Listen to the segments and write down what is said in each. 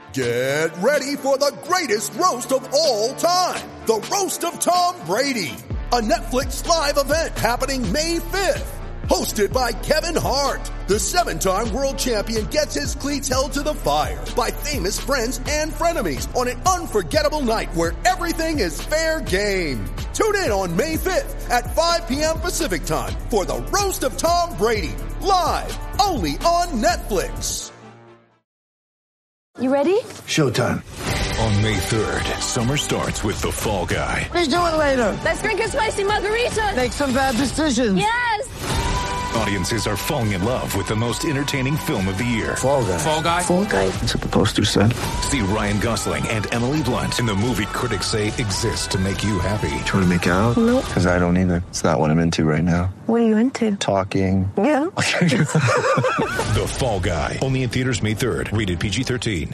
Get ready for the greatest roast of all time. The Roast of Tom Brady. A Netflix live event happening May 5th. Hosted by Kevin Hart. The 7-time world champion gets his cleats held to the fire by famous friends and frenemies on an unforgettable night where everything is fair game. Tune in on May 5th at 5 p.m. Pacific time for the Roast of Tom Brady. Live only on Netflix. You ready? Showtime. On May 3rd, summer starts with The Fall Guy. Let's do it later. Let's drink a spicy margarita. Make some bad decisions. Yes! Audiences are falling in love with the most entertaining film of the year. Fall Guy. Fall Guy? Fall Guy. That's what the poster said. See Ryan Gosling and Emily Blunt in the movie critics say exists to make you happy. Trying to make it out? Nope. Because I don't either. It's not what I'm into right now. What are you into? Talking. Yeah. The Fall Guy. Only in theaters May 3rd. Rated PG-13.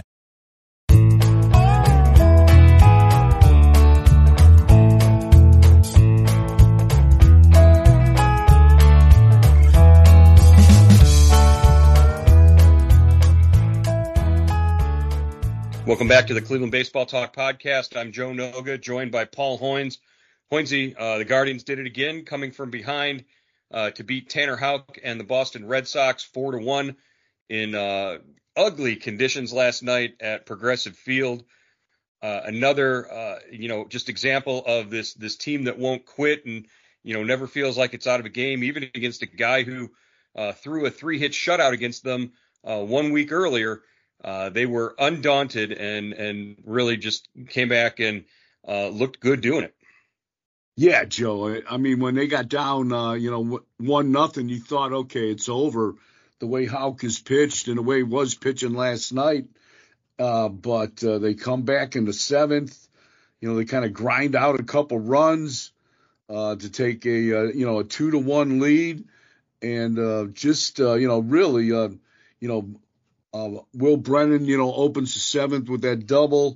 Welcome back to the Cleveland Baseball Talk podcast. I'm Joe Noga, joined by Paul Hoynes. Hoynesy, the Guardians did it again, coming from behind to beat Tanner Houck and the Boston Red Sox 4-1 in ugly conditions last night at Progressive Field. Another, just example of this team that won't quit and, never feels like it's out of a game, even against a guy who threw a 3-hit shutout against them 1 week earlier. They were undaunted and really just came back and looked good doing it. Yeah, Joe. I mean, when they got down, 1-0, you thought, okay, it's over. The way Houck is pitched and the way he was pitching last night. But they come back in the 7th. They kind of grind out a couple runs to take a 2-1 lead. And really, Will Brennan, opens the 7th with that double.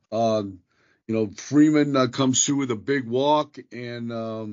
Freeman comes through with a big walk, and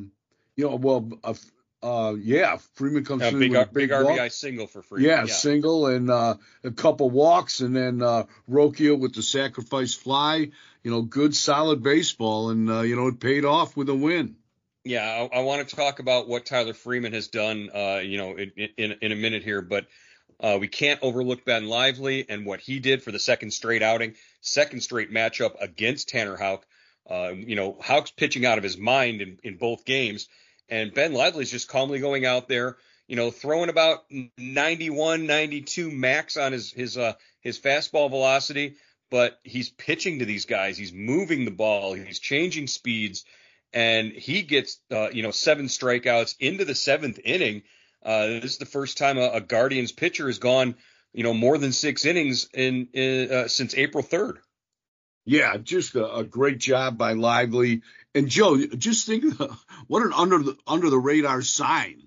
Freeman comes through with a big RBI walk. Single for Freeman. Yeah, single and a couple walks, and then Rokia with the sacrifice fly. Good solid baseball, and it paid off with a win. Yeah, I want to talk about what Tyler Freeman has done, in a minute here, but. We can't overlook Ben Lively and what he did for the second straight outing, second straight matchup against Tanner Houck. Houck's pitching out of his mind in both games, and Ben Lively's just calmly going out there, throwing about 91, 92 max on his fastball velocity, but he's pitching to these guys. He's moving the ball. He's changing speeds, and he gets 7 strikeouts into the 7th inning. This is the first time a Guardians pitcher has gone, more than 6 innings since April 3rd. Yeah, just a great job by Lively. And Joe, just think what an under the radar sign,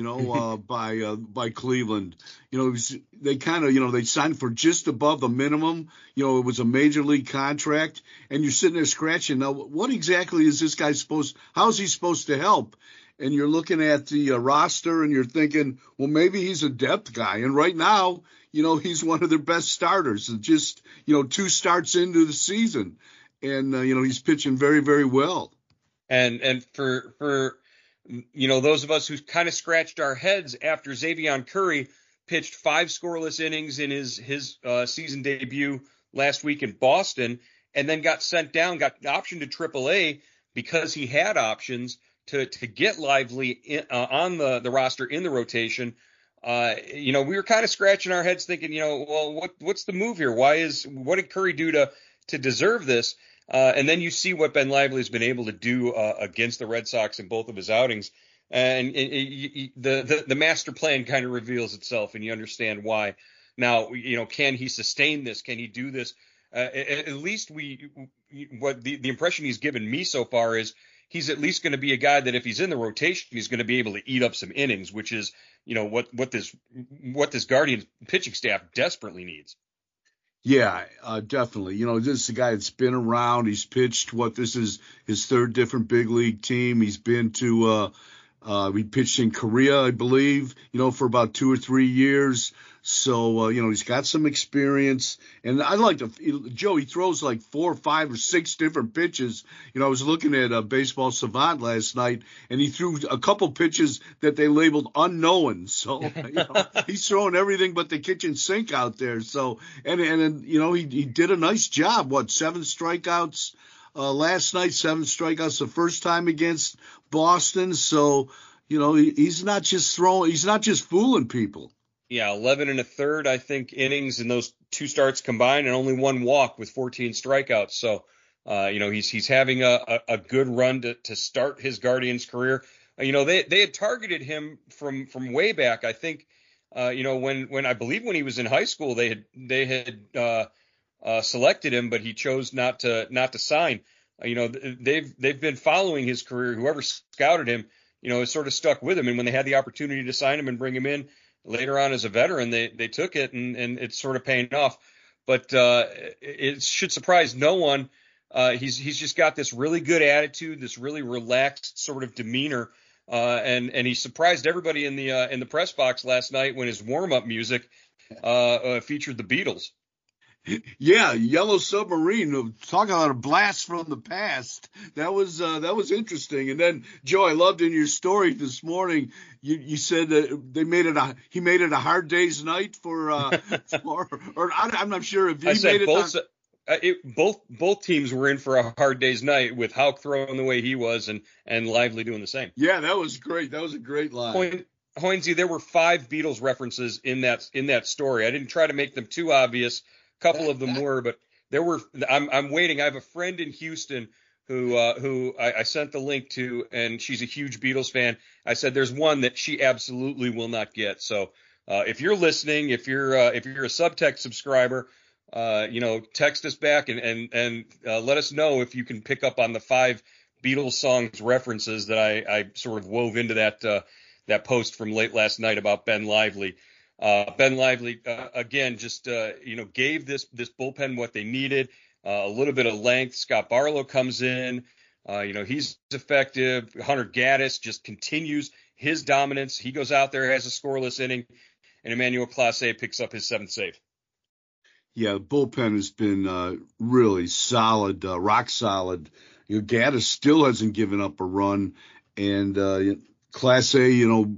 by Cleveland. They kind of, they signed for just above the minimum. It was a major league contract, and you're sitting there scratching. Now, what exactly is this guy how is he supposed to help? And you're looking at the roster and you're thinking, well, maybe he's a depth guy. And right now, he's one of their best starters. Just, 2 starts into the season. And, he's pitching very, very well. And for those of us who kind of scratched our heads after Xzavion Curry pitched 5 scoreless innings in his season debut last week in Boston and then got sent down, got optioned to AAA because he had options to get Lively on the roster in the rotation. We were kind of scratching our heads thinking, what's the move here? What did Curry do to deserve this? And then you see what Ben Lively has been able to do against the Red Sox in both of his outings. And the master plan kind of reveals itself, and you understand why. Now, can he sustain this? Can he do this? At least what the impression he's given me so far is he's at least going to be a guy that if he's in the rotation, he's going to be able to eat up some innings, which is, what this Guardians pitching staff desperately needs. Yeah, definitely. This is a guy that's been around. He's pitched this is his 3rd different big league team. He's been to He pitched in Korea, I believe, for about 2 or 3 years. So, he's got some experience. And I like Joe, he throws like 4, 5, or 6 different pitches. I was looking at Baseball Savant last night, and he threw a couple pitches that they labeled unknown. So, he's throwing everything but the kitchen sink out there. So, and he did a nice job. 7 strikeouts last night, 7 strikeouts the first time against Boston. So, he's not just fooling people. Yeah, 11 1/3, I think, innings in those 2 starts combined, and only 1 walk with 14 strikeouts. So, he's having a good run to start his Guardians career. They had targeted him from way back. I think, when I believe when he was in high school, they had selected him, but he chose not to sign. They've been following his career. Whoever scouted him, has sort of stuck with him. And when they had the opportunity to sign him and bring him in later on as a veteran, they took it, and it's sort of paying off. But it should surprise no one. He's just got this really good attitude, this really relaxed sort of demeanor, and he surprised everybody in the press box last night when his warm-up music featured the Beatles. Yeah, Yellow Submarine. Talk about a blast from the past. That was interesting. And then, Joe, I loved in your story this morning. You said that he made it a hard day's night for or I'm not sure if he made it. Both teams were in for a hard day's night, with Houck throwing the way he was and Lively doing the same. Yeah, that was great. That was a great line. Hoynesy, there were 5 Beatles references in that story. I didn't try to make them too obvious. Couple of them were, but there were. I'm waiting. I have a friend in Houston who I sent the link to, and she's a huge Beatles fan. I said there's one that she absolutely will not get. So if you're listening, if you're a Subtext subscriber, text us back and let us know if you can pick up on the 5 Beatles songs references that I sort of wove into that post from late last night about Ben Lively. Ben Lively, again, just, gave this bullpen what they needed, a little bit of length. Scott Barlow comes in, he's effective. Hunter Gaddis just continues his dominance. He goes out there, has a scoreless inning, and Emmanuel Clase picks up his 7th save. Yeah, the bullpen has been really solid, rock solid. Gaddis still hasn't given up a run, and Clase,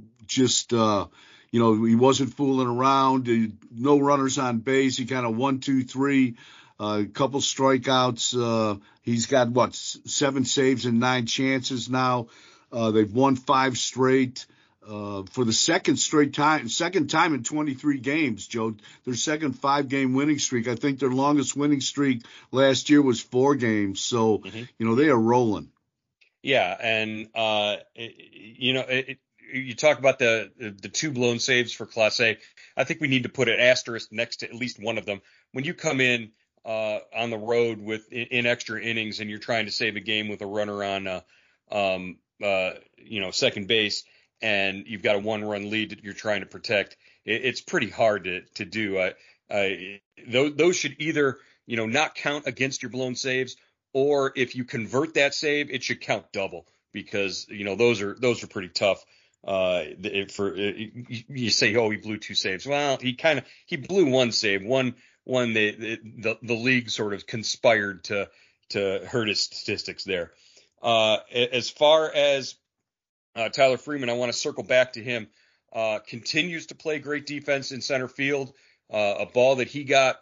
he wasn't fooling around. No runners on base. He kind of 1, 2, 3, a couple strikeouts. He's got 7 saves and 9 chances now. They've won 5 straight for the second time in 23 games. Joe, their second 5-game winning streak. I think their longest winning streak last year was 4 games. So they are rolling. Yeah, and you talk about the 2 blown saves for Clase. I think we need to put an asterisk next to at least one of them. When you come in on the road in extra innings and you're trying to save a game with a runner on second base, and you've got a 1-run lead that you're trying to protect, it's pretty hard to do. Those should either not count against your blown saves, or if you convert that save, it should count double, because those are pretty tough. You say, oh, he blew 2 saves. Well, he blew 1 save. One the league sort of conspired to hurt his statistics there. As far as Tyler Freeman, I want to circle back to him. Continues to play great defense in center field. A ball that he got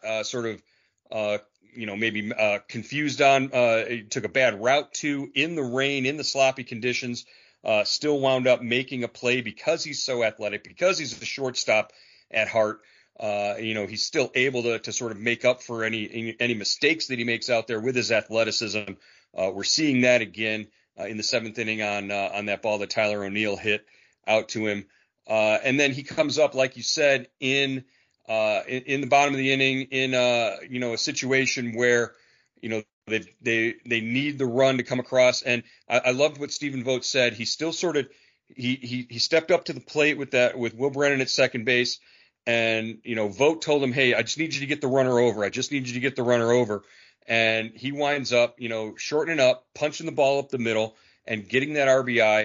maybe confused on. He took a bad route to in the rain, in the sloppy conditions. Still wound up making a play because he's so athletic, because he's a shortstop at heart. He's still able to sort of make up for any mistakes that he makes out there with his athleticism. We're seeing that again in the 7th inning on that ball that Tyler O'Neill hit out to him. And then he comes up, like you said, in the bottom of the inning in a situation where they need the run to come across. And I loved what Stephen Vogt said. He still sort of he stepped up to the plate with Will Brennan at second base. And, Vogt told him, hey, I just need you to get the runner over. And he winds up, shortening up, punching the ball up the middle and getting that RBI.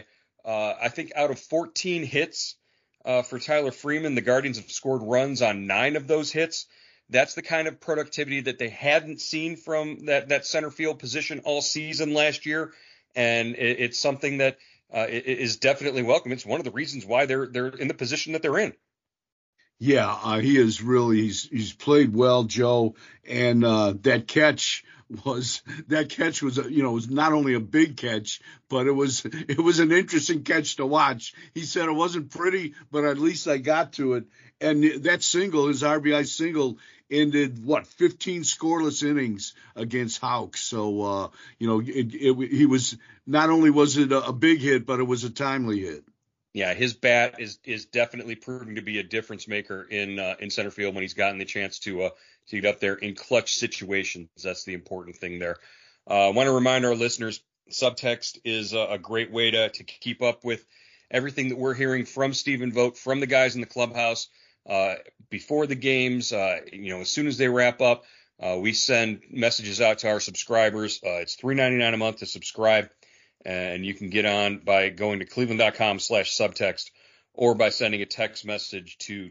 I think out of 14 hits for Tyler Freeman, the Guardians have scored runs on 9 of those hits. That's the kind of productivity that they hadn't seen from that center field position all season last year, and it's something that is definitely welcome. It's one of the reasons why they're in the position that they're in. Yeah, he is really he's played well, Joe, and that catch was was not only a big catch, but it was an interesting catch to watch. He said it wasn't pretty, but at least I got to it. And that single, his RBI single, ended 15 scoreless innings against Houck. So he was, not only was it a big hit, but it was a timely hit. Yeah, his bat is definitely proving to be a difference maker in center field when he's gotten the chance to get up there in clutch situations. That's the important thing there. I want to remind our listeners, Subtext is a great way to keep up with everything that we're hearing from Stephen Vogt, from the guys in the clubhouse before the games. As soon as they wrap up, we send messages out to our subscribers. It's $3.99 a month to subscribe. And you can get on by going to cleveland.com/subtext or by sending a text message to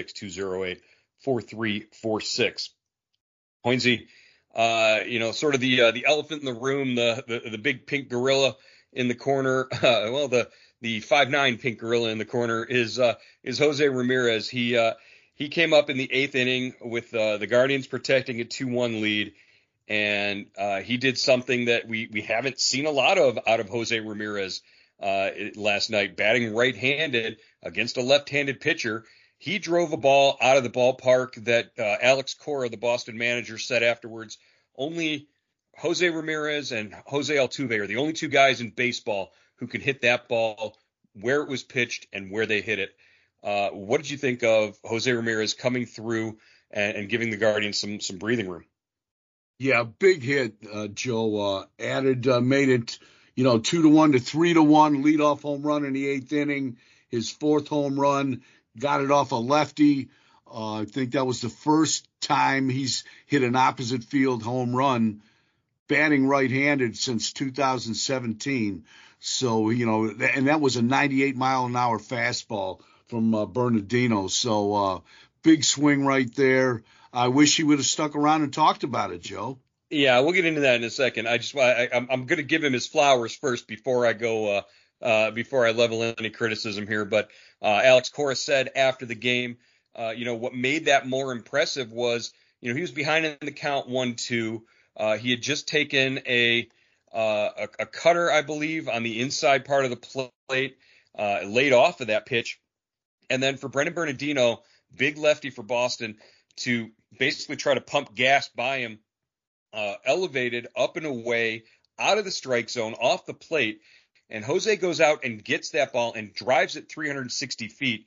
216-208-4346. Hoynesy, sort of the elephant in the room, the big pink gorilla in the corner. The 5'9" pink gorilla in the corner is Jose Ramirez. He came up in the 8th inning with the Guardians protecting a 2-1 lead. And he did something that we haven't seen a lot of out of Jose Ramirez last night, batting right-handed against a left-handed pitcher. He drove a ball out of the ballpark that Alex Cora, the Boston manager, said afterwards, only Jose Ramirez and Jose Altuve are the only 2 guys in baseball who can hit that ball where it was pitched and where they hit it. What did you think of Jose Ramirez coming through and giving the Guardians some breathing room? Yeah, big hit, Joe. Made it, 2-1 to 3-1, leadoff home run in the 8th inning. His 4th home run, got it off a lefty. I think that was the first time he's hit an opposite field home run, batting right-handed since 2017. So, and that was a 98-mile-an-hour fastball from Bernardino. So, big swing right there. I wish he would have stuck around and talked about it, Joe. Yeah, we'll get into that in a second. I'm going to give him his flowers first before I go before I level any criticism here. But Alex Cora said after the game, what made that more impressive was, he was behind in the count 1-2. He had just taken a cutter, I believe, on the inside part of the plate, laid off of that pitch, and then for Brendan Bernardino, big lefty for Boston, to basically try to pump gas by him, elevated up and away, out of the strike zone, off the plate, and Jose goes out and gets that ball and drives it 360 feet.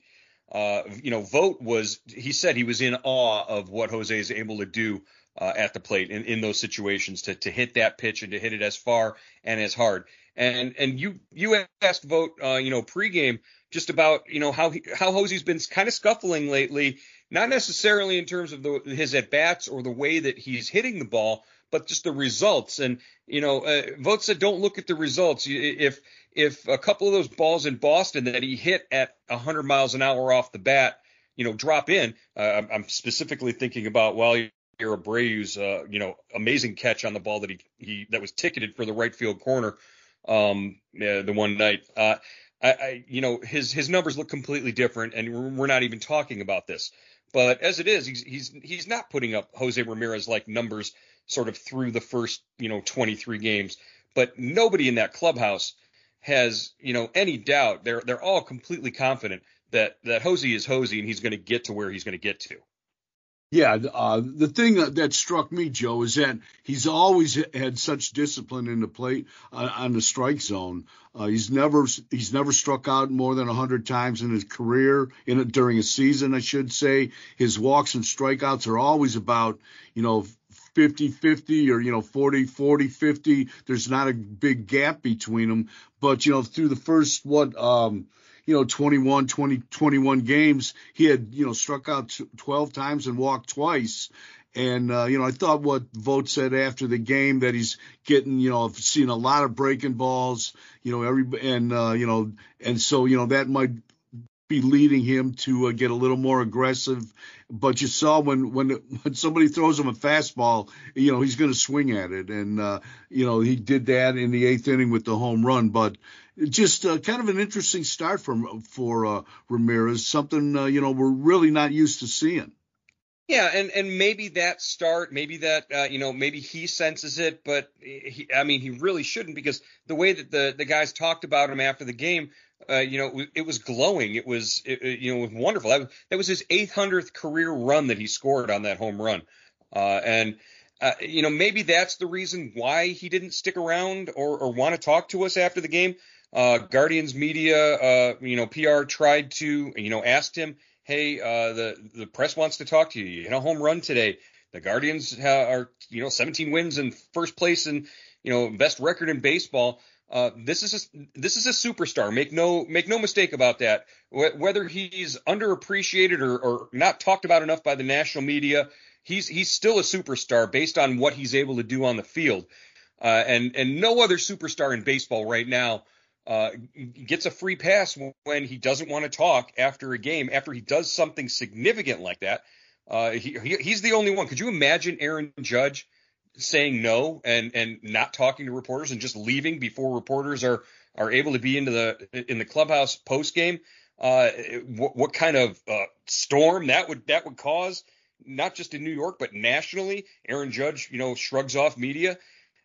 Vogt he said he was in awe of what Jose is able to do at the plate in those situations, to hit that pitch and to hit it as far and as hard. And you asked Vogt, pregame, just about, how Jose's been kind of scuffling lately, not necessarily in terms of his at-bats or the way that he's hitting the ball, but just the results. And, Vogt said, don't look at the results. If a couple of those balls in Boston that he hit at 100 miles an hour off the bat, drop in, I'm specifically thinking about Abreu's, amazing catch on the ball that that was ticketed for the right field corner, the one night. His numbers look completely different, and we're not even talking about this. But as it is, he's not putting up Jose Ramirez like numbers sort of through the first 23 games. But nobody in that clubhouse has any doubt. They're all completely confident that Jose is Jose, and he's going to get to where he's going to get to. Yeah, the thing that struck me, Joe, is that he's always had such discipline in the plate on the strike zone. He's never struck out more than 100 times in his career, during a season, I should say. His walks and strikeouts are always about 50-50 or 40-40-50. There's not a big gap between them. But through the first 21 games, he had, struck out 12 times and walked twice. And, I thought what Vogt said after the game, that he's getting, I've seen a lot of breaking balls, and so, that might be leading him to get a little more aggressive. But you saw when somebody throws him a fastball, he's going to swing at it. And, he did that in the 8th inning with the home run. But just kind of an interesting start for Ramirez, something, we're really not used to seeing. Yeah, and maybe that start, maybe that, maybe he senses it, but he really shouldn't, because the way that the guys talked about him after the game, it was glowing. It was wonderful. That was his 800th career run that he scored on that home run. Maybe that's the reason why he didn't stick around or want to talk to us after the game. Guardians media, PR tried to, asked him, hey, the press wants to talk to you. You hit a home run today. The Guardians are, 17 wins and first place and, best record in baseball. This is a superstar. Make no mistake about that. Whether he's underappreciated or not talked about enough by the national media, he's still a superstar based on what he's able to do on the field. And no other superstar in baseball right now gets a free pass when he doesn't want to talk after a game, after he does something significant like that. He's the only one. Could you imagine Aaron Judge saying no and not talking to reporters and just leaving before reporters are able to be in the clubhouse post game? What kind of storm that would cause, not just in New York but nationally? Aaron Judge, shrugs off media.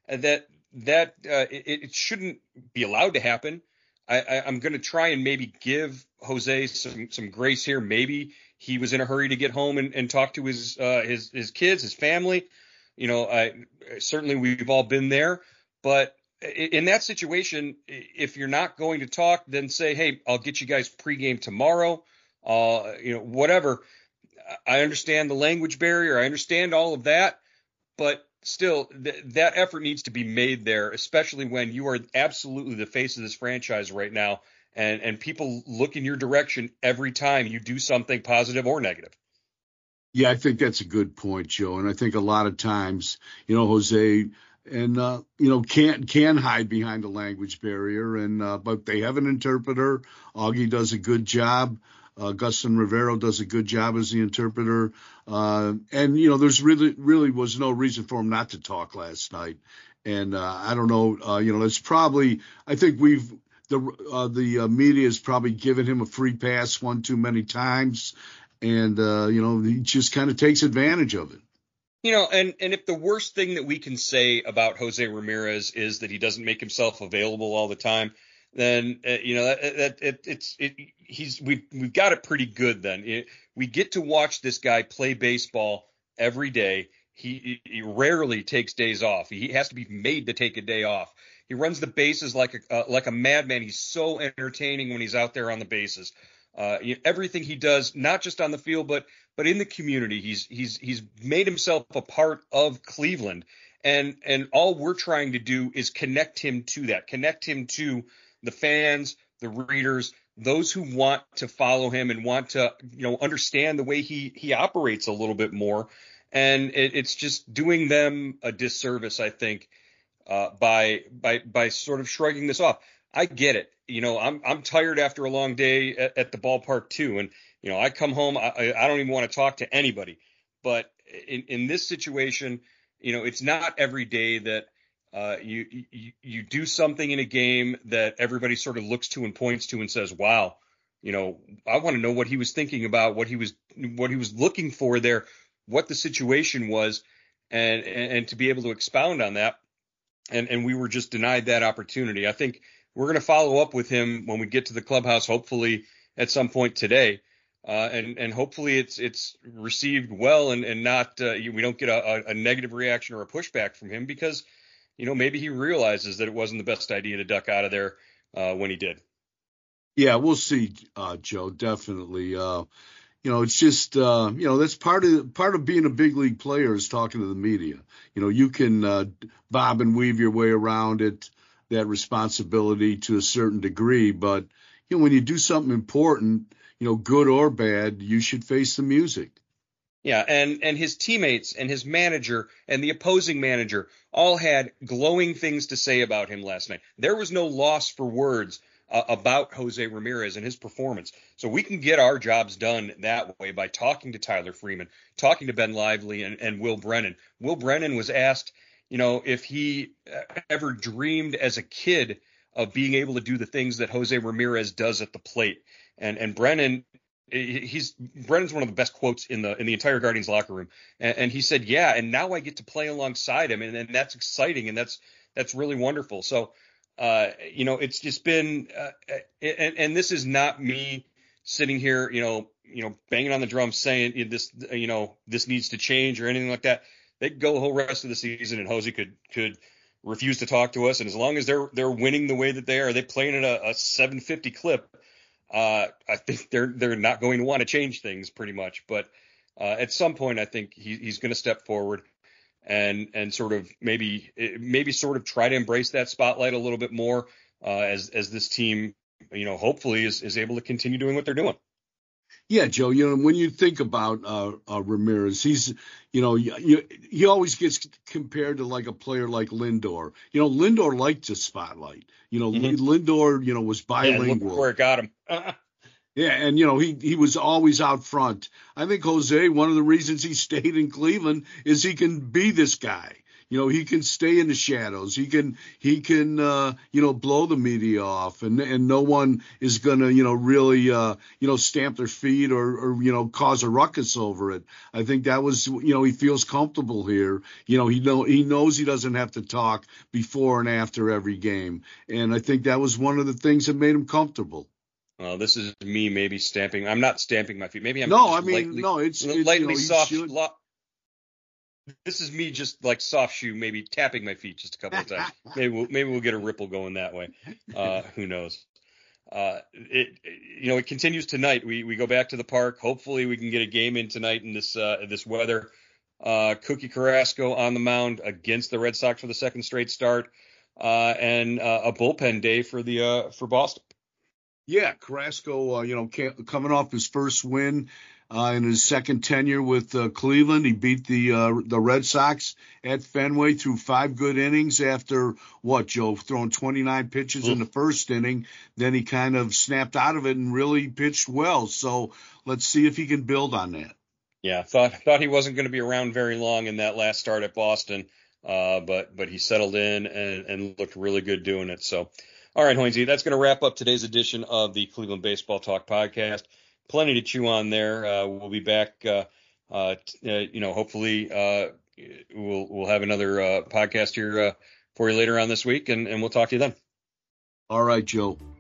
It shouldn't be allowed to happen. I'm going to try and maybe give Jose some grace here. Maybe he was in a hurry to get home and talk to his kids, his family. Certainly we've all been there. But in that situation, if you're not going to talk, then say, hey, I'll get you guys pregame tomorrow. Whatever. I understand the language barrier. I understand all of that. But still, that effort needs to be made there, especially when you are absolutely the face of this franchise right now, and people look in your direction every time you do something positive or negative. Yeah, I think that's a good point, Joe. And I think a lot of times, Jose and can hide behind the language barrier, but they have an interpreter. Augie does a good job. Gustin Rivero does a good job as the interpreter. There's really was no reason for him not to talk last night. And I don't know, it's probably, I think the media has probably given him a free pass one too many times. And, he just kind of takes advantage of it. And if the worst thing that we can say about Jose Ramirez is that he doesn't make himself available all the time, then we've got it pretty good. Then we get to watch this guy play baseball every day. He rarely takes days off. He has to be made to take a day off. He runs the bases like a madman. He's so entertaining when he's out there on the bases. Everything he does, not just on the field, but in the community, he's made himself a part of Cleveland. And all we're trying to do is connect him to the fans, the readers, those who want to follow him and want to, understand the way he operates a little bit more. And it's just doing them a disservice, I think, by sort of shrugging this off. I get it. I'm tired after a long day at the ballpark too. And, I come home, I don't even want to talk to anybody. But in this situation, it's not every day that you do something in a game that everybody sort of looks to and points to and says, wow, I want to know what he was thinking about, what he was looking for there, what the situation was, and to be able to expound on that. And we were just denied that opportunity. I think we're going to follow up with him when we get to the clubhouse, hopefully at some point today. And hopefully it's received well and not we don't get a negative reaction or a pushback from him, because maybe he realizes that it wasn't the best idea to duck out of there when he did. Yeah, we'll see, Joe. Definitely. It's just that's part of being a big league player is talking to the media. You can bob and weave your way around it, that responsibility to a certain degree, but when you do something important, good or bad, you should face the music. Yeah, and his teammates and his manager and the opposing manager all had glowing things to say about him last night. There was no loss for words about Jose Ramirez and his performance. So we can get our jobs done that way by talking to Tyler Freeman, talking to Ben Lively and Will Brennan. Will Brennan was asked, if he ever dreamed as a kid of being able to do the things that Jose Ramirez does at the plate. And Brennan, Brennan's one of the best quotes in the entire Guardians locker room. And he said, yeah, and now I get to play alongside him. And that's exciting. And that's really wonderful. So, it's just been, and this is not me sitting here, banging on the drum saying this, this needs to change or anything like that. They could go the whole rest of the season and Jose could refuse to talk to us. And as long as they're winning the way that they are, they playing at a 750 clip. I think they're not going to want to change things pretty much, but at some point I think he's going to step forward and sort of maybe sort of try to embrace that spotlight a little bit more as this team, hopefully is able to continue doing what they're doing. Yeah, Joe, when you think about Ramirez, he's, he always gets compared to like a player like Lindor. Lindor liked the spotlight. Lindor, was bilingual. Yeah, look where it got him. Yeah, and, he was always out front. I think Jose, one of the reasons he stayed in Cleveland is he can be this guy. He can stay in the shadows. He can blow the media off, and no one is going to, really, stamp their feet or cause a ruckus over it. I think that was, he feels comfortable here. He knows he doesn't have to talk before and after every game. And I think that was one of the things that made him comfortable. Well, this is me maybe stamping. I'm not stamping my feet. Maybe I'm it's lightly soft. This is me just like soft shoe, maybe tapping my feet just a couple of times. Maybe we'll get a ripple going that way. Who knows? It continues tonight. We go back to the park. Hopefully we can get a game in tonight in this weather. Cookie Carrasco on the mound against the Red Sox for the second straight start, and a bullpen day for Boston. Yeah, Carrasco, coming off his first win in his second tenure with Cleveland. He beat the Red Sox at Fenway through 5 good innings after, Joe, throwing 29 pitches in the first inning. Then he kind of snapped out of it and really pitched well. So let's see if he can build on that. Yeah, thought he wasn't going to be around very long in that last start at Boston, but he settled in and looked really good doing it. So, all right, Hoynesy, that's going to wrap up today's edition of the Cleveland Baseball Talk podcast. Plenty to chew on there. We'll be back. Hopefully we'll have another podcast here for you later on this week, and we'll talk to you then. All right, Joe.